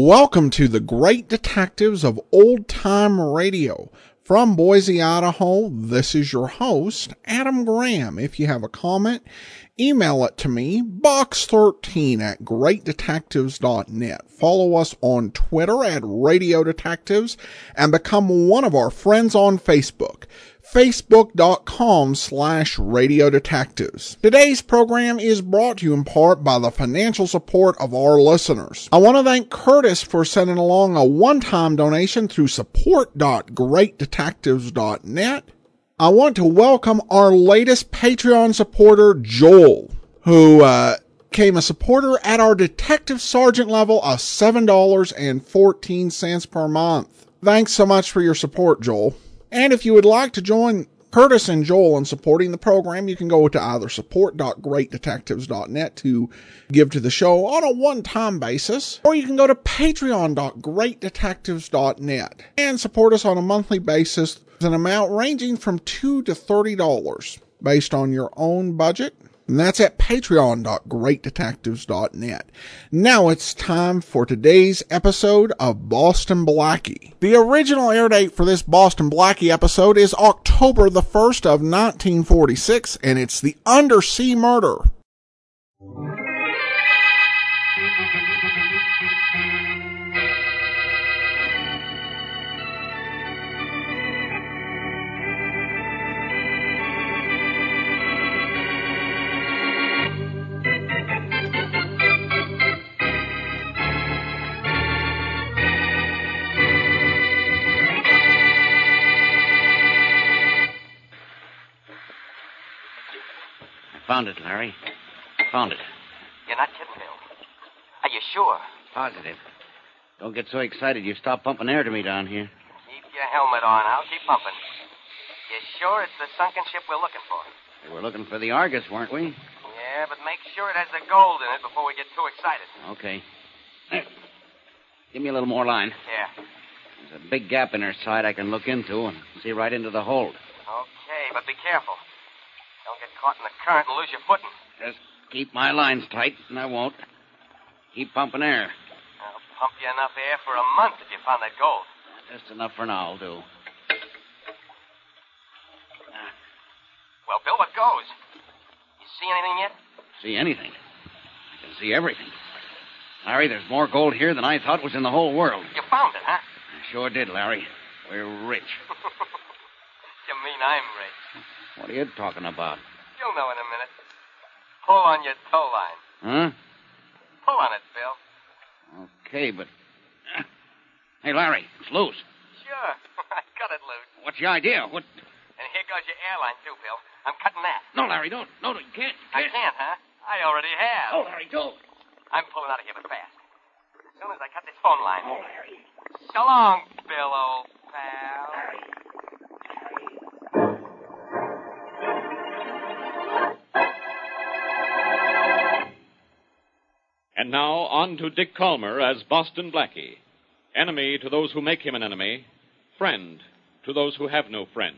Welcome to the Great Detectives of Old Time Radio. From Boise, Idaho, this is your host, Adam Graham. If you have a comment, email it to me, box13@greatdetectives.net. Follow us on Twitter at Radio Detectives and become one of our friends on Facebook. Facebook.com/Radio Detectives. Today's program is brought to you in part by the financial support of our listeners. I want to thank Curtis for sending along a one-time donation through support.greatdetectives.net. I want to welcome our latest Patreon supporter, Joel, who became a supporter at our detective sergeant level of $7.14 per month. Thanks so much for your support, Joel. And if you would like to join Curtis and Joel in supporting the program, you can go to either support.greatdetectives.net to give to the show on a one-time basis, or you can go to patreon.greatdetectives.net and support us on a monthly basis with an amount ranging from $2 to $30 based on your own budget. And that's at patreon.greatdetectives.net. Now it's time for today's episode of Boston Blackie. The original air date for this Boston Blackie episode is October the 1st of 1946, and it's the Undersea Murder. Found it, Larry. Found it. You're not kidding, Bill. Are you sure? Positive. Don't get so excited you stop pumping air to me down here. Keep your helmet on. I'll keep pumping. You sure it's the sunken ship we're looking for? We were looking for the Argus, weren't we? Yeah, but make sure it has the gold in it before we get too excited. Okay. There. Give me a little more line. Yeah. There's a big gap in her side I can look into and see right into the hold. Okay, but be careful. Don't get caught in the current and lose your footing. Just keep my lines tight, and I won't. Keep pumping air. I'll pump you enough air for a month if you found that gold. Just enough for now, will do. Well, Bill, what goes? You see anything yet? See anything? I can see everything. Larry, there's more gold here than I thought was in the whole world. You found it, huh? I sure did, Larry. We're rich. You mean I'm rich? What are you talking about? You'll know in a minute. Pull on your tow line. Huh? Pull on it, Bill. Okay, but... Hey, Larry, it's loose. Sure. I cut it loose. What's your idea? What... And here goes your airline, too, Bill. I'm cutting that. No, Larry, don't. No, you can't. I can't, huh? I already have. Oh, Larry, don't. I'm pulling out of here, but fast. As soon as I cut this phone line. Oh, Larry. So long, Bill, old pal. Larry. And now, on to Dick Calmer as Boston Blackie. Enemy to those who make him an enemy. Friend to those who have no friend.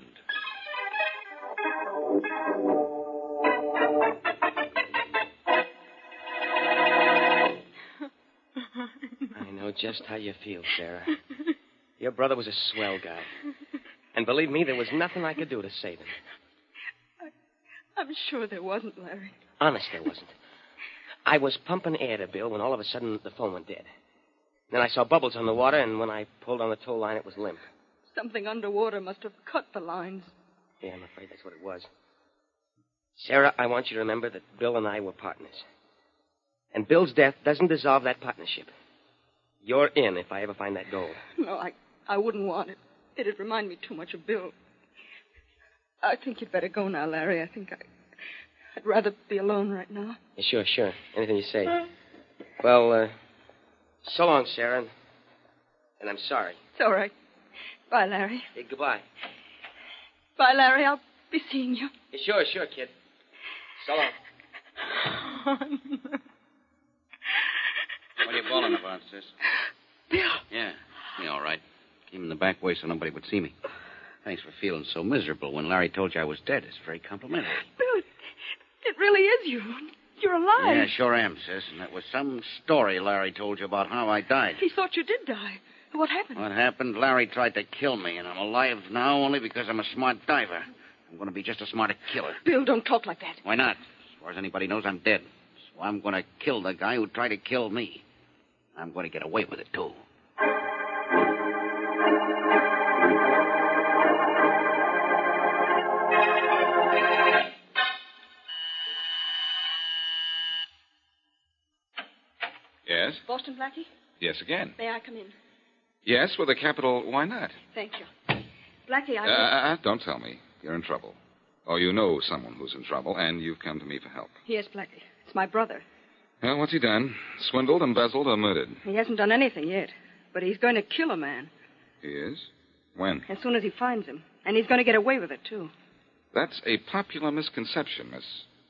I know just how you feel, Sarah. Your brother was a swell guy. And believe me, there was nothing I could do to save him. I'm sure there wasn't, Larry. Honest, there wasn't. I was pumping air to Bill when all of a sudden the phone went dead. Then I saw bubbles on the water, and when I pulled on the tow line, it was limp. Something underwater must have cut the lines. Yeah, I'm afraid that's what it was. Sarah, I want you to remember that Bill and I were partners. And Bill's death doesn't dissolve that partnership. You're in if I ever find that gold. No, I wouldn't want it. It'd remind me too much of Bill. I think you'd better go now, Larry. I think I'd rather be alone right now. Yeah, sure. Anything you say. Well, so long, Sarah. And I'm sorry. It's all right. Bye, Larry. Hey, goodbye. Bye, Larry. I'll be seeing you. Yeah, sure, kid. So long. What are you bawling about, sis? Bill. Yeah, me all right. Came in the back way so nobody would see me. Thanks for feeling so miserable when Larry told you I was dead. It's very complimentary. Bill, it really is you. You're alive. Yeah, sure am, sis. And that was some story Larry told you about how I died. He thought you did die. What happened? What happened? Larry tried to kill me, and I'm alive now only because I'm a smart diver. I'm going to be just as smart a killer. Bill, don't talk like that. Why not? As far as anybody knows, I'm dead. So I'm going to kill the guy who tried to kill me. I'm going to get away with it, too. Yes? Boston Blackie? Yes, again. May I come in? Yes, with a capital, why not? Thank you. Blackie, Don't tell me. You're in trouble. Oh, you know someone who's in trouble, and you've come to me for help. Yes, Blackie. It's my brother. Well, what's he done? Swindled, embezzled, or murdered? He hasn't done anything yet, but he's going to kill a man. He is? When? As soon as he finds him. And he's going to get away with it, too. That's a popular misconception, Miss...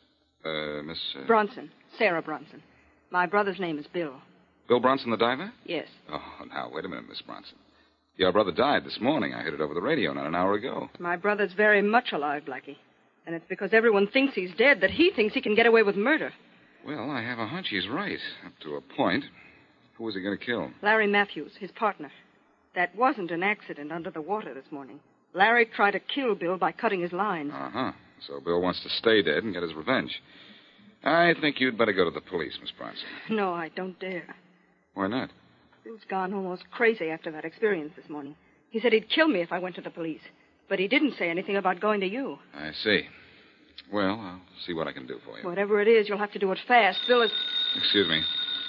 Bronson. Sarah Bronson. My brother's name is Bill. Bill Bronson, the diver? Yes. Oh, now, wait a minute, Miss Bronson. Your brother died this morning. I heard it over the radio not an hour ago. My brother's very much alive, Blackie. And it's because everyone thinks he's dead that he thinks he can get away with murder. Well, I have a hunch he's right, up to a point. Who was he going to kill? Larry Matthews, his partner. That wasn't an accident under the water this morning. Larry tried to kill Bill by cutting his lines. Uh-huh. So Bill wants to stay dead and get his revenge. I think you'd better go to the police, Miss Bronson. No, I don't dare. Why not? Bill's gone almost crazy after that experience this morning. He said he'd kill me if I went to the police. But he didn't say anything about going to you. I see. Well, I'll see what I can do for you. Whatever it is, you'll have to do it fast. Bill is... Excuse me.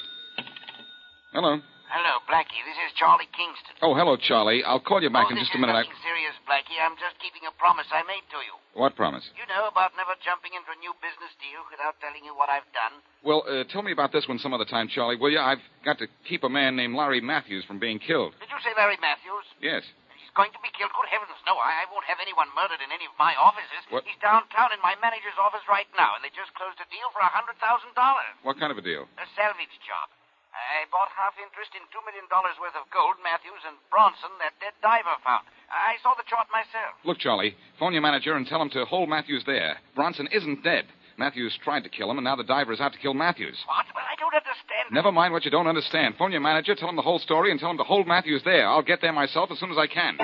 Hello. Hello, Blackie. This is Charlie Kingston. Oh, hello, Charlie. I'll call you back in just a minute. This is nothing serious, Blackie. I'm just keeping a promise I made to you. What promise? You know about never jumping into a new business deal without telling you what I've done? Well, tell me about this one some other time, Charlie, will you? I've got to keep a man named Larry Matthews from being killed. Did you say Larry Matthews? Yes. He's going to be killed? Good heavens, no. I won't have anyone murdered in any of my offices. What? He's downtown in my manager's office right now, and they just closed a deal for $100,000. What kind of a deal? A salvage job. I bought half interest in $2 million worth of gold Matthews and Bronson, that dead diver, found. I saw the chart myself. Look, Charlie, phone your manager and tell him to hold Matthews there. Bronson isn't dead. Matthews tried to kill him, and now the diver is out to kill Matthews. What? Well, I don't understand. Never mind what you don't understand. Phone your manager, tell him the whole story, and tell him to hold Matthews there. I'll get there myself as soon as I can.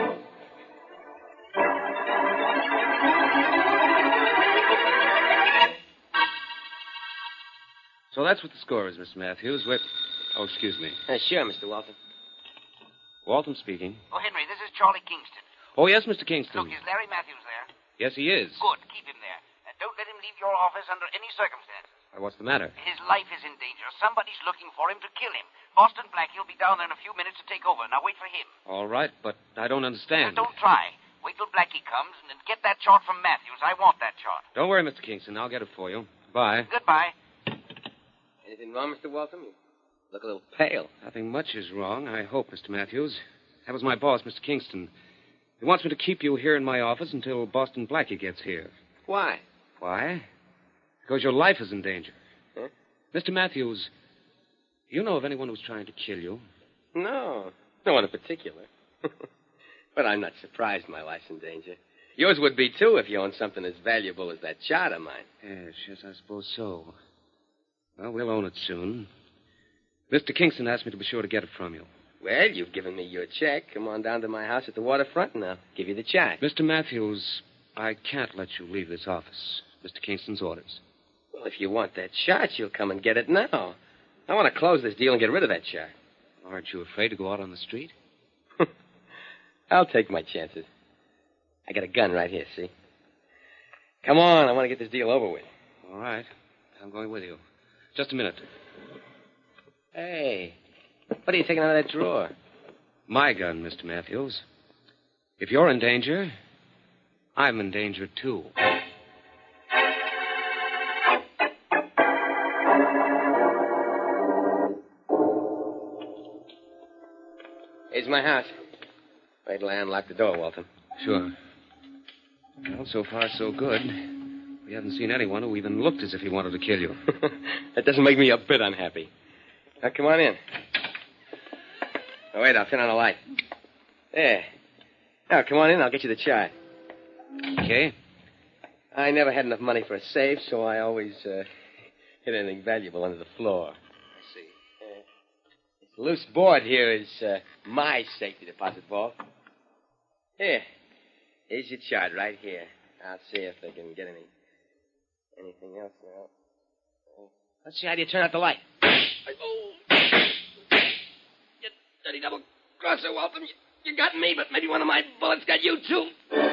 So that's what the score is, Mr. Matthews. Oh, excuse me. Sure, Mr. Walton. Walton speaking. Oh, Henry, this is Charlie Kingston. Oh, yes, Mr. Kingston. Look, is Larry Matthews there? Yes, he is. Good. Keep him there. And don't let him leave your office under any circumstances. What's the matter? His life is in danger. Somebody's looking for him to kill him. Boston Blackie will be down there in a few minutes to take over. Now wait for him. All right, but I don't understand. Now, don't try. Wait till Blackie comes and then get that chart from Matthews. I want that chart. Don't worry, Mr. Kingston. I'll get it for you. Bye. Goodbye. Anything wrong, Mr. Walton? You look a little pale. Nothing much is wrong, I hope, Mr. Matthews. That was my boss, Mr. Kingston. He wants me to keep you here in my office until Boston Blackie gets here. Why? Why? Because your life is in danger. Huh? Mr. Matthews, do you know of anyone who's trying to kill you? No. No one in particular. But I'm not surprised my life's in danger. Yours would be, too, if you owned something as valuable as that chart of mine. Yes, I suppose so. Well, we'll own it soon. Mr. Kingston asked me to be sure to get it from you. Well, you've given me your check. Come on down to my house at the waterfront, and I'll give you the chart. Mr. Matthews, I can't let you leave this office. Mr. Kingston's orders. Well, if you want that chart, you'll come and get it now. I want to close this deal and get rid of that chart. Aren't you afraid to go out on the street? I'll take my chances. I got a gun right here, see? Come on, I want to get this deal over with. All right. I'm going with you. Just a minute. Hey, what are you taking out of that drawer? My gun, Mr. Matthews. If you're in danger, I'm in danger, too. Here's my house. Wait till I unlock the door, Walton. Sure. Well, so far, so good. We haven't seen anyone who even looked as if he wanted to kill you. That doesn't make me a bit unhappy. Now, come on in. Oh, wait, I'll turn on the light. There. Now, come on in. I'll get you the chart. Okay. I never had enough money for a safe, so I always hid anything valuable under the floor. I see. This loose board here is my safety deposit vault. Here. Here's your chart right here. I'll see if they can get anything else now. Let's see how do you turn out the light. You dirty double-crosser, Waltham. You got me, but maybe one of my bullets got you, too.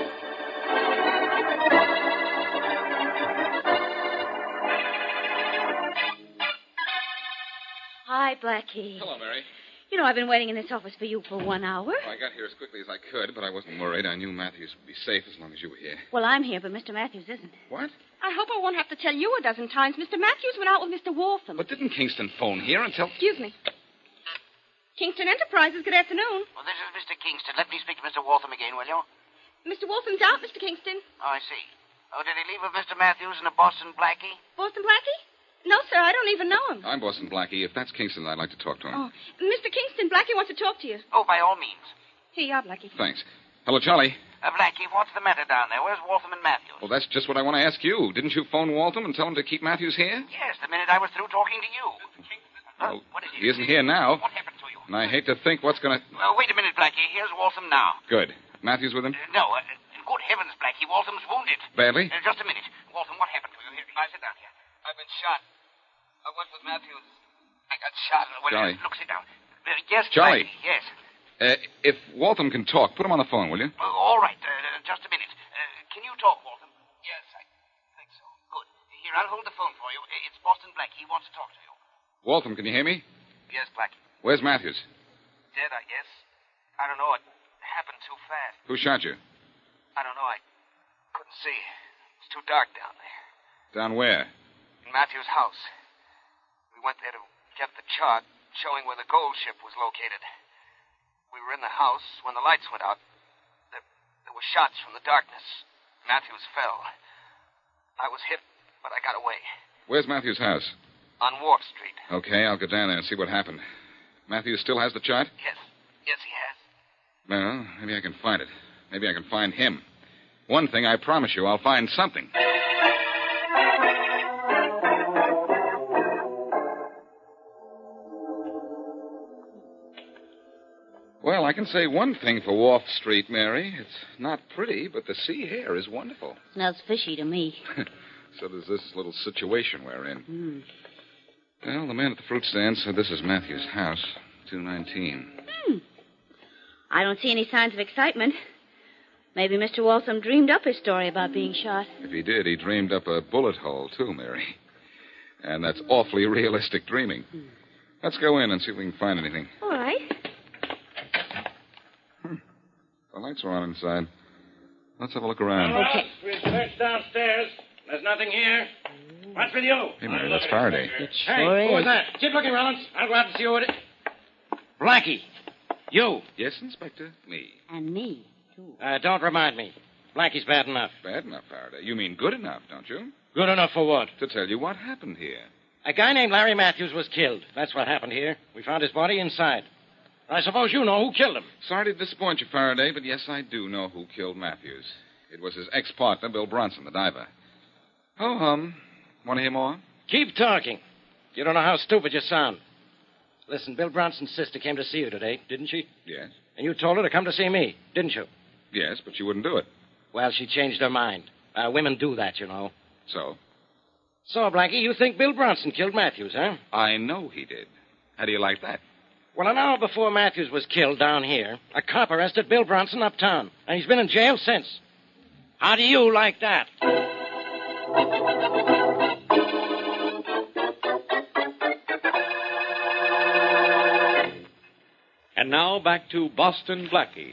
Hi, Blackie. Hello, Mary. You know, I've been waiting in this office for you for 1 hour. Well, I got here as quickly as I could, but I wasn't worried. I knew Matthews would be safe as long as you were here. Well, I'm here, but Mr. Matthews isn't. What? I hope I won't have to tell you a dozen times. Mr. Matthews went out with Mr. Waltham. But didn't Kingston phone here and tell... Excuse me. Kingston Enterprises, good afternoon. Well, this is Mr. Kingston. Let me speak to Mr. Waltham again, will you? Mr. Waltham's out, Mr. Kingston. Oh, I see. Oh, did he leave with Mr. Matthews and a Boston Blackie? Boston Blackie? No, sir, I don't even know him. I'm Boston Blackie. If that's Kingston, I'd like to talk to him. Oh, Mr. Kingston, Blackie wants to talk to you. Oh, by all means. Here you are, Blackie. Thanks. Hello, Charlie. Blackie, what's the matter down there? Where's Waltham and Matthews? Well, that's just what I want to ask you. Didn't you phone Waltham and tell him to keep Matthews here? Yes, the minute I was through talking to you. Well, what is it? he isn't here now. What happened to you? And I hate to think what's going to... Wait a minute, Blackie. Here's Waltham now. Good. Matthews with him? No, good heavens, Blackie. Waltham's wounded. Badly? Just a minute. Waltham, what happened to you? Here, sit down here. I've been shot. I went with Matthews. I got shot. Well, Charlie. Look, sit down. Yes, Charlie. Blackie, yes. If Waltham can talk, put him on the phone, will you? All right. Just a minute. Can you talk, Waltham? Yes, I think so. Good. Here, I'll hold the phone for you. It's Boston Blackie. He wants to talk to you. Waltham, can you hear me? Yes, Blackie. Where's Matthews? Dead, I guess. I don't know. It happened too fast. Who shot you? I don't know. I couldn't see. It's too dark down there. Down where? In Matthews' house. We went there to get the chart showing where the gold ship was located. We were in the house when the lights went out. There were shots from the darkness. Matthews fell. I was hit, but I got away. Where's Matthews' house? On Wharf Street. Okay, I'll go down there and see what happened. Matthews still has the chart? Yes. Yes, he has. Well, maybe I can find it. Maybe I can find him. One thing I promise you, I'll find something. Well, I can say one thing for Wharf Street, Mary. It's not pretty, but the sea air is wonderful. Smells fishy to me. So there's this little situation we're in. Well, the man at the fruit stand said this is Matthew's house, 219. I don't see any signs of excitement. Maybe Mr. Waltham dreamed up his story about being shot. If he did, he dreamed up a bullet hole, too, Mary. And that's awfully realistic dreaming. Let's go in and see if we can find anything. All right. The lights are on inside. Let's have a look around. Okay. We've searched downstairs. There's nothing here. What's with you? Hey, Mary, that's Faraday. Hey, who is that? Keep looking, Rollins. I'll go out and see who it is. Blackie. You. Yes, Inspector? Me. And me, too. Don't remind me. Blackie's bad enough. Bad enough, Faraday. You mean good enough, don't you? Good enough for what? To tell you what happened here. A guy named Larry Matthews was killed. That's what happened here. We found his body inside. I suppose you know who killed him. Sorry to disappoint you, Faraday, but yes, I do know who killed Matthews. It was his ex-partner, Bill Bronson, the diver. Ho-hum. Want to hear more? Keep talking. You don't know how stupid you sound. Listen, Bill Bronson's sister came to see you today, didn't she? Yes. And you told her to come to see me, didn't you? Yes, but she wouldn't do it. Well, she changed her mind. Women do that, you know. So? So, Blackie, you think Bill Bronson killed Matthews, huh? I know he did. How do you like that? Well, an hour before Matthews was killed down here, a cop arrested Bill Bronson uptown, and he's been in jail since. How do you like that? And now back to Boston Blackie.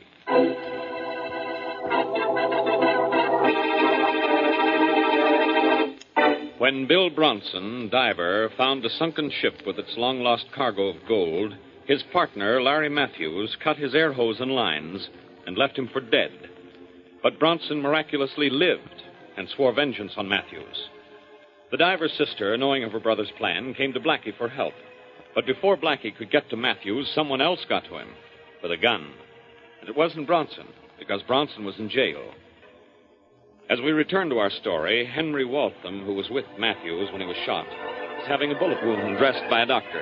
When Bill Bronson, diver, found a sunken ship with its long-lost cargo of gold, his partner, Larry Matthews, cut his air hose and lines and left him for dead. But Bronson miraculously lived and swore vengeance on Matthews. The diver's sister, knowing of her brother's plan, came to Blackie for help. But before Blackie could get to Matthews, someone else got to him with a gun. And it wasn't Bronson, because Bronson was in jail. As we return to our story, Henry Waltham, who was with Matthews when he was shot, having a bullet wound dressed by a doctor.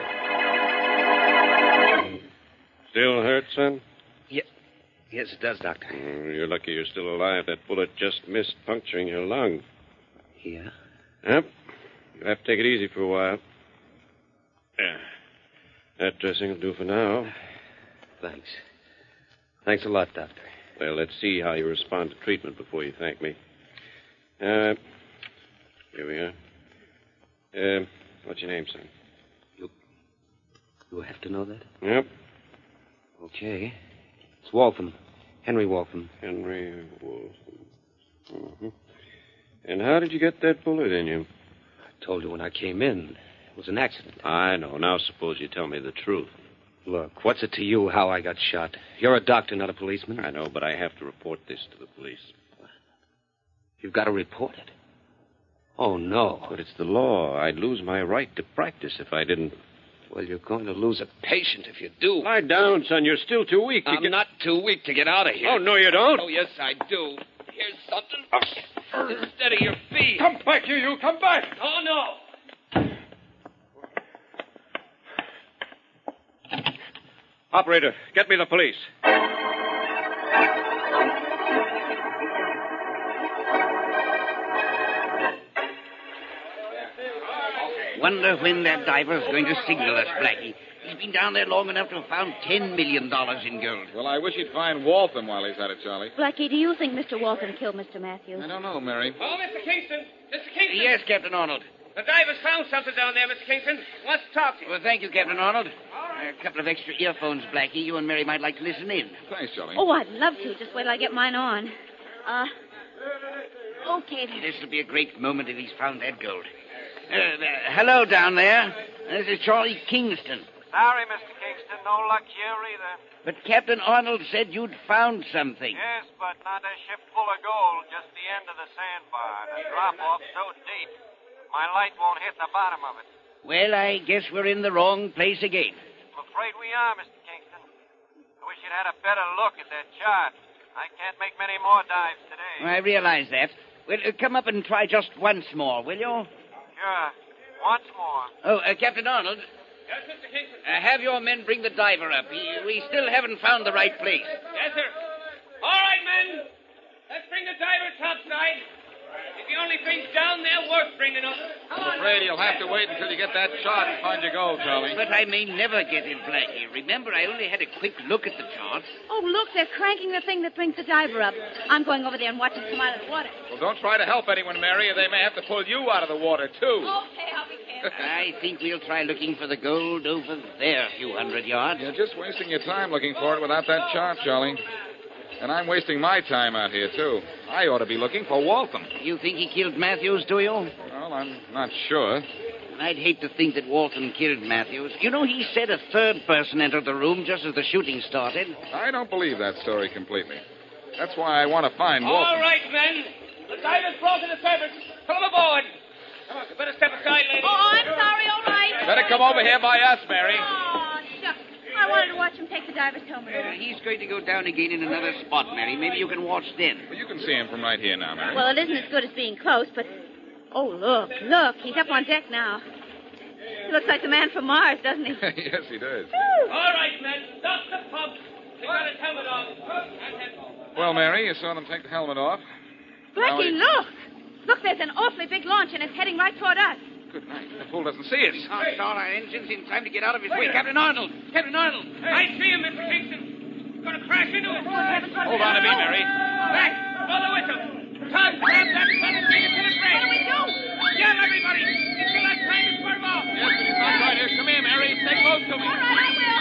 Still hurt, son? Yes, it does, Doctor. You're lucky you're still alive. That bullet just missed puncturing your lung. Yeah? Yep. You'll have to take it easy for a while. Yeah. That dressing will do for now. Thanks. Thanks a lot, Doctor. Well, let's see how you respond to treatment before you thank me. Here we are. What's your name, son? You have to know that? Yep. Okay. It's Waltham. Henry Waltham. Henry Waltham. Mm-hmm. And how did you get that bullet in you? I told you when I came in. It was an accident. I know. Now suppose you tell me the truth. Look, what's it to you how I got shot? You're a doctor, not a policeman. I know, but I have to report this to the police. You've got to report it. Oh, no. But it's the law. I'd lose my right to practice if I didn't. Well, you're going to lose a patient if you do. Lie down, son. You're still too weak to I'm not too weak to get out of here. Oh, no, you don't. Oh, yes, I do. Here's something. Steady your feet. Come back, you. Come back. Oh, no. Operator, get me the police. Wonder when that diver's going to signal us, Blackie. He's been down there long enough to have found $10 million in gold. Well, I wish he'd find Waltham while he's at it, Charlie. Blackie, do you think Mr. Waltham killed Mr. Matthews? I don't know, Mary. Oh, Mr. Kingston. Mr. Kingston. Yes, Captain Arnold. The diver's found something down there, Mr. Kingston. Wants to talk to you. Well, thank you, Captain Arnold. A couple of extra earphones, Blackie. You and Mary might like to listen in. Thanks, Charlie. Oh, I'd love to. Just wait till I get mine on. Okay, then. This will be a great moment if he's found that gold. Hello down there. This is Charlie Kingston. Sorry, Mr. Kingston. No luck here either. But Captain Arnold said you'd found something. Yes, but not a ship full of gold, just the end of the sandbar. The drop-off so deep, my light won't hit the bottom of it. Well, I guess we're in the wrong place again. I'm afraid we are, Mr. Kingston. I wish you'd had a better look at that chart. I can't make many more dives today. I realize that. Well, come up and try just once more, will you? Sure. Once more. Oh, Captain Arnold, Yes, Mr. Kingston. have your men bring the diver up. We still haven't found the right place. Yes, sir. All right, men. Let's bring the diver topside. It's the only thing down there worth bringing up. I'm afraid you'll have to wait until you get that chart to find your gold, Charlie. But I may never get it, Blackie. Remember, I only had a quick look at the chart. Oh, look, they're cranking the thing that brings the diver up. I'm going over there and watch him come out of the water. Well, don't try to help anyone, Mary, or they may have to pull you out of the water, too. Okay, I'll be careful. I think we'll try looking for the gold over there a few hundred yards. You're just wasting your time looking for it without that chart, Charlie. And I'm wasting my time out here, too. I ought to be looking for Waltham. You think he killed Matthews, do you? Well, I'm not sure. I'd hate to think that Waltham killed Matthews. You know, he said a third person entered the room just as the shooting started. I don't believe that story completely. That's why I want to find Waltham. All right, men. The diver's brought to the surface. Come aboard. Come on, you better step aside, lady. Oh, I'm sorry, all right. Better come over here by us, Mary. Oh, shucks. I wanted to watch him take the diver's helmet off. He's going to go down again in another spot, Mary. Maybe you can watch then. Well, you can see him from right here now, Mary. Well, it isn't as good as being close, but... Oh, look. He's up on deck now. He looks like the man from Mars, doesn't he? Yes, he does. All right, men. Stop the pump. They got his helmet off. Well, Mary, you saw them take the helmet off. Blackie, look. Look, there's an awfully big launch, and it's heading right toward us. Good night. The fool doesn't see us. Can't start our engines in time to get out of his way. Captain Arnold! Captain Arnold! I see him, Mr. Kingston. Going to crash into us. Hold on to me, Mary. Back. Blow the whistle. Tom, grab that son and bring it to the bridge. What do we do? Yell, everybody. Until that time is swerve off. Yes, but he's not right here. Come here, Mary. Stay close to me. All right, I will.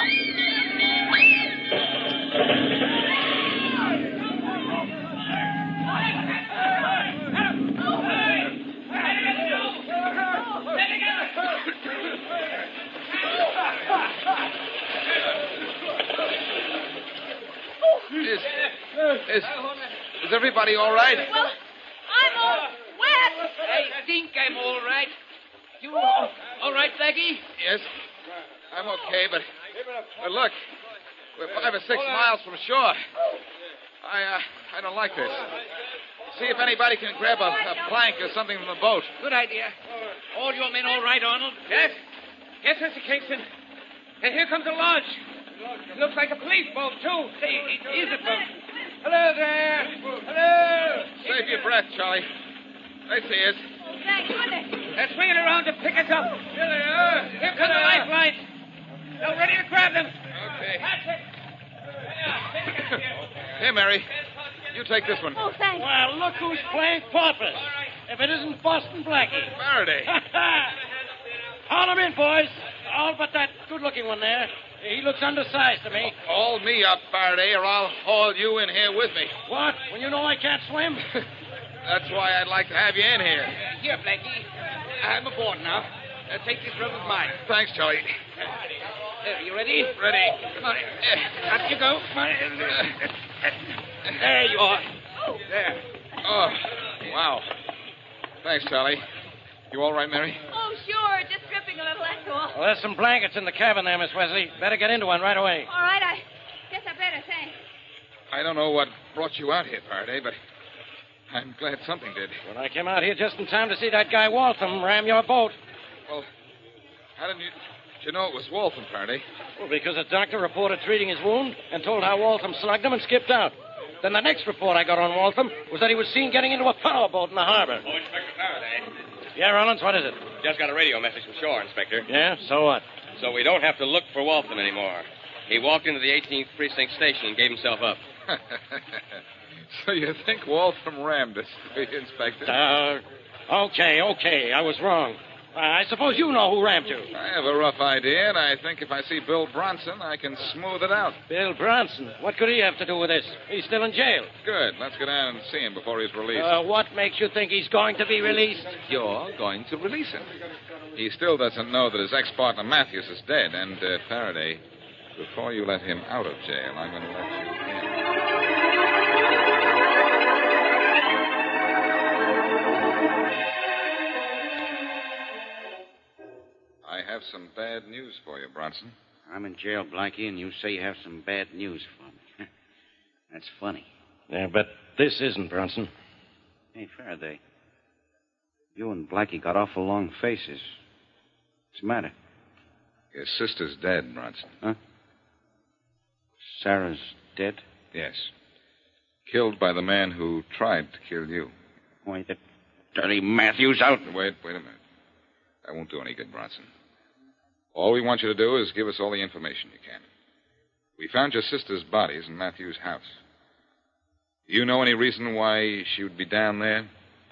Is everybody all right? Well, I'm all wet. I think I'm all right. You all right, Blackie? Yes. I'm okay, but look, we're 5 or 6 miles from shore. I don't like this. See if anybody can grab a plank or something from the boat. Good idea. All your men all right, Arnold? Yes. Yes, Mr. Kingston. And here comes a lodge. It looks like a police boat, too. Say, it is a boat. Hello there. Hello. Save your breath, Charlie. They see us. Oh, thank goodness. They're swinging around to pick us up. Here they are. Here come the lifelines. They're ready to grab them. Okay. That's it. Here, Mary. You take this one. Oh, thanks. Well, look who's playing paupers. If it isn't Boston Blackie. Faraday. Haul him in, boys. All but that good-looking one there. He looks undersized to me. Haul me up, Faraday, or I'll haul you in here with me. What? When you know I can't swim? That's why I'd like to have you in here. Here, Blackie. I'm aboard now. Take this rope of mine. Thanks, Charlie. There, you ready? Ready. Come on. Up you go. Come on. There you are. There. Oh, wow. Thanks, Charlie. You all right, Mary? Oh, sure. Just dripping a little, that's all. Well, there's some blankets in the cabin there, Miss Wesley. Better get into one right away. All right, I guess I better, thanks. I don't know what brought you out here, Faraday, but I'm glad something did. Well, I came out here just in time to see that guy Waltham ram your boat. Well, how did you know it was Waltham, Faraday? Well, because a doctor reported treating his wound and told how Waltham slugged him and skipped out. Then the next report I got on Waltham was that he was seen getting into a power boat in the harbor. Oh, Inspector Faraday. Yeah, Rollins, what is it? Just got a radio message from shore, Inspector. Yeah, so what? So we don't have to look for Waltham anymore. He walked into the 18th Precinct station and gave himself up. So you think Waltham rammed us, Inspector? Okay. I was wrong. I suppose you know who rammed you. I have a rough idea, and I think if I see Bill Bronson, I can smooth it out. Bill Bronson? What could he have to do with this? He's still in jail. Good. Let's go down and see him before he's released. What makes you think he's going to be released? You're going to release him. He still doesn't know that his ex-partner Matthews is dead, and, Faraday, before you let him out of jail, I'm going to let you in. I have some bad news for you, Bronson. I'm in jail, Blackie, and you say you have some bad news for me. That's funny. Yeah, but this isn't, Bronson. Hey, Faraday. You and Blackie got awful long faces. What's the matter? Your sister's dead, Bronson. Huh? Sarah's dead? Yes. Killed by the man who tried to kill you. Why, that dirty Matthews out. Wait a minute. That won't do any good, Bronson. All we want you to do is give us all the information you can. We found your sister's bodies in Matthew's house. Do you know any reason why she would be down there?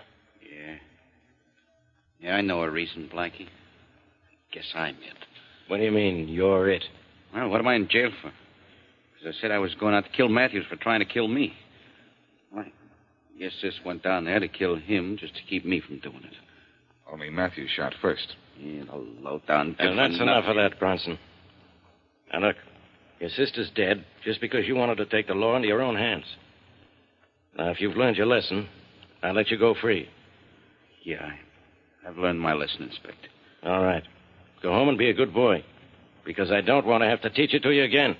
Yeah, I know a reason, Blackie. Guess I'm it. What do you mean, you're it? Well, what am I in jail for? Because I said I was going out to kill Matthews for trying to kill me. Well, I guess this went down there to kill him just to keep me from doing it. Only Matthews shot first. Yeah, the low-down... And that's enough of that, Bronson. Now, look, your sister's dead just because you wanted to take the law into your own hands. Now, if you've learned your lesson, I'll let you go free. Yeah, I've learned my lesson, Inspector. All right. Go home and be a good boy, because I don't want to have to teach it to you again.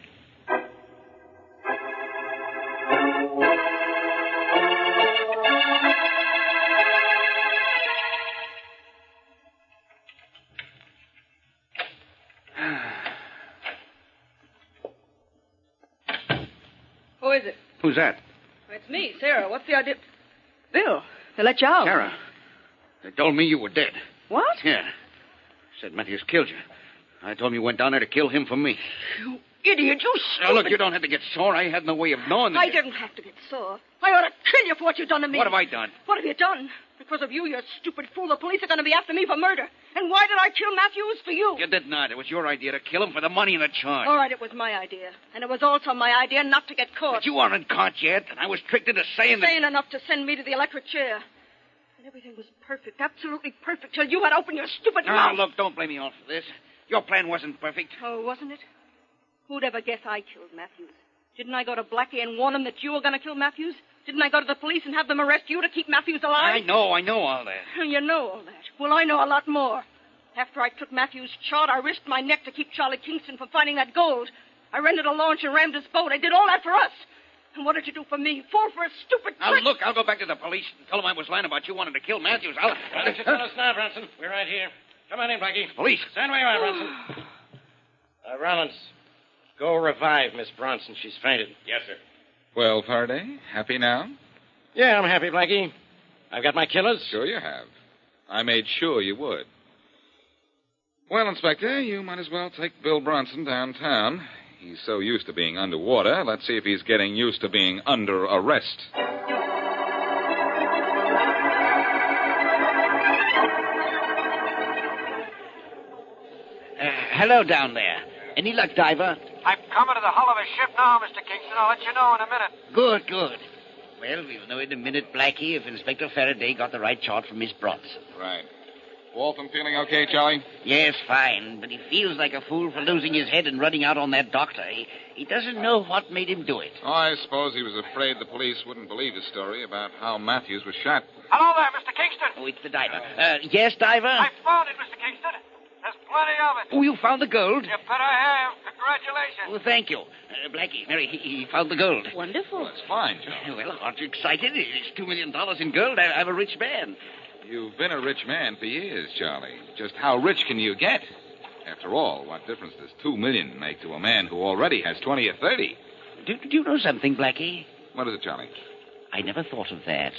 Who is it? Who's that? It's me, Sarah. What's the idea? Bill, they let you out. Sarah. They told me you were dead. What? Yeah. Said Matthews killed you. I told him you went down there to kill him for me. You idiot, you stupid... Now, look, you don't have to get sore. I had no way of knowing that I didn't have to get sore. I ought to kill you for what you've done to me. What have I done? What have you done? Because of you stupid fool, the police are going to be after me for murder. And why did I kill Matthews? For you. You did not. It was your idea to kill him for the money and the charge. All right, it was my idea. And it was also my idea not to get caught. But you aren't caught yet, and I was tricked into saying that... Sane enough to send me to the electric chair. And everything was perfect, absolutely perfect, till you had opened your stupid mouth. Now, look, don't blame me all for this. Your plan wasn't perfect. Oh, wasn't it? Who'd ever guess I killed Matthews? Didn't I go to Blackie and warn him that you were going to kill Matthews? Didn't I go to the police and have them arrest you to keep Matthews alive? I know all that. You know all that. Well, I know a lot more. After I took Matthews' shot, I risked my neck to keep Charlie Kingston from finding that gold. I rented a launch and rammed his boat. I did all that for us. And what did you do for me? Fall for a stupid Now, trick. look, I'll go back to the police and tell them I was lying about you wanting to kill Matthews. I'll... Why don't you tell us now, Bronson? We're right here. Come on in, Blackie. Police. Stand where you are, Bronson. Rollins, go revive Miss Bronson. She's fainted. Yes, sir. Well, Faraday, happy now? Yeah, I'm happy, Blackie. I've got my killers. Sure you have. I made sure you would. Well, Inspector, you might as well take Bill Bronson downtown. He's so used to being underwater. Let's see if he's getting used to being under arrest. Hello down there. Any luck, Diver? I'm coming to the hull of a ship now, Mr. Kingston. I'll let you know in a minute. Good, good. Well, we'll know in a minute, Blackie, if Inspector Faraday got the right chart from Miss Bronson. Right. Walton feeling okay, Charlie? Yes, fine, but he feels like a fool for losing his head and running out on that doctor. He doesn't know what made him do it. Oh, I suppose he was afraid the police wouldn't believe his story about how Matthews was shot. Hello there, Mr. Kingston. Oh, it's the diver. Yes, Diver? I found it, Mr. Kingston. There's plenty of it. Oh, you found the gold? You bet I have. Congratulations. Oh, thank you. Blackie, Mary, he found the gold. Wonderful. That's fine, Charlie. Well, aren't you excited? It's $2 million in gold. I'm a rich man. You've been a rich man for years, Charlie. Just how rich can you get? After all, what difference does $2 million make to a man who already has 20 or 30? Do you know something, Blackie? What is it, Charlie? I never thought of that.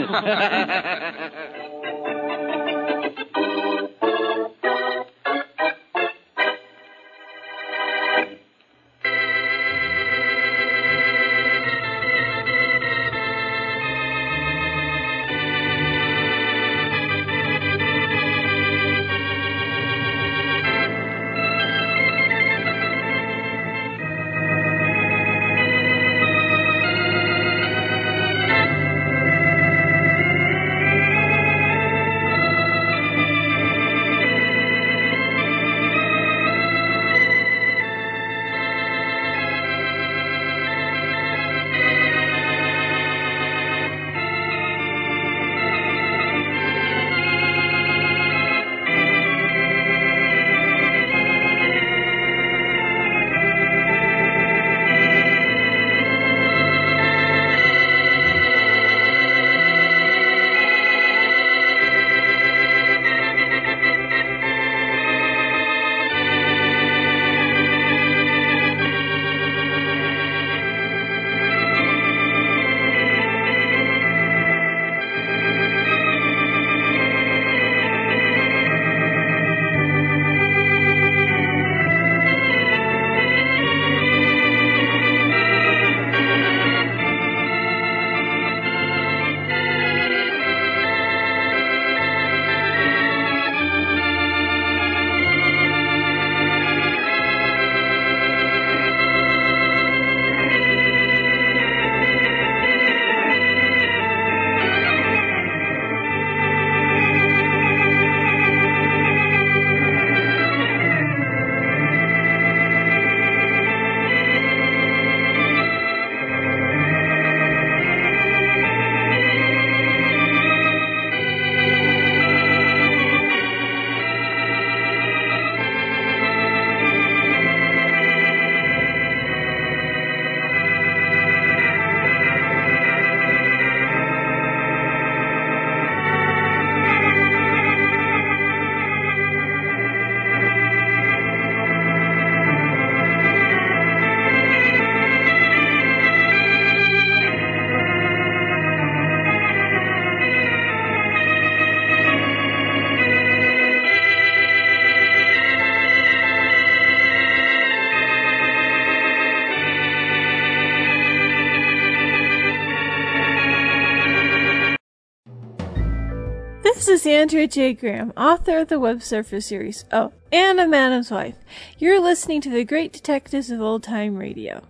This is Andrea J. Graham, author of the Web Surfer series, oh, and a Madam's Wife. You're listening to the Great Detectives of Old Time Radio.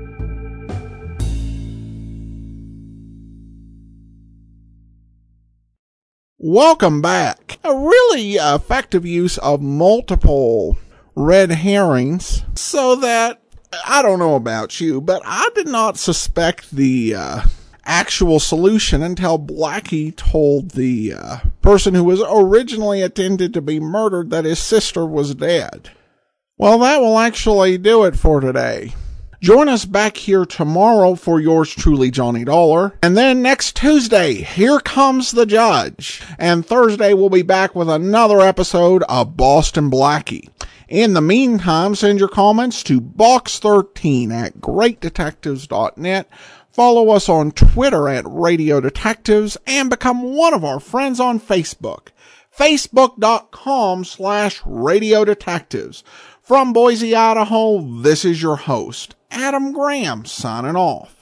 Welcome back. A really effective use of multiple red herrings so that, I don't know about you, but I did not suspect the actual solution until Blackie told the person who was originally intended to be murdered that his sister was dead. Well, that will actually do it for today. Join us back here tomorrow for yours truly, Johnny Dollar. And then next Tuesday, Here Comes the Judge. And Thursday, we'll be back with another episode of Boston Blackie. In the meantime, send your comments to box13@greatdetectives.net. Follow us on Twitter at Radio Detectives and become one of our friends on Facebook. Facebook.com/Radio Detectives. From Boise, Idaho, this is your host, Adam Graham, signing off.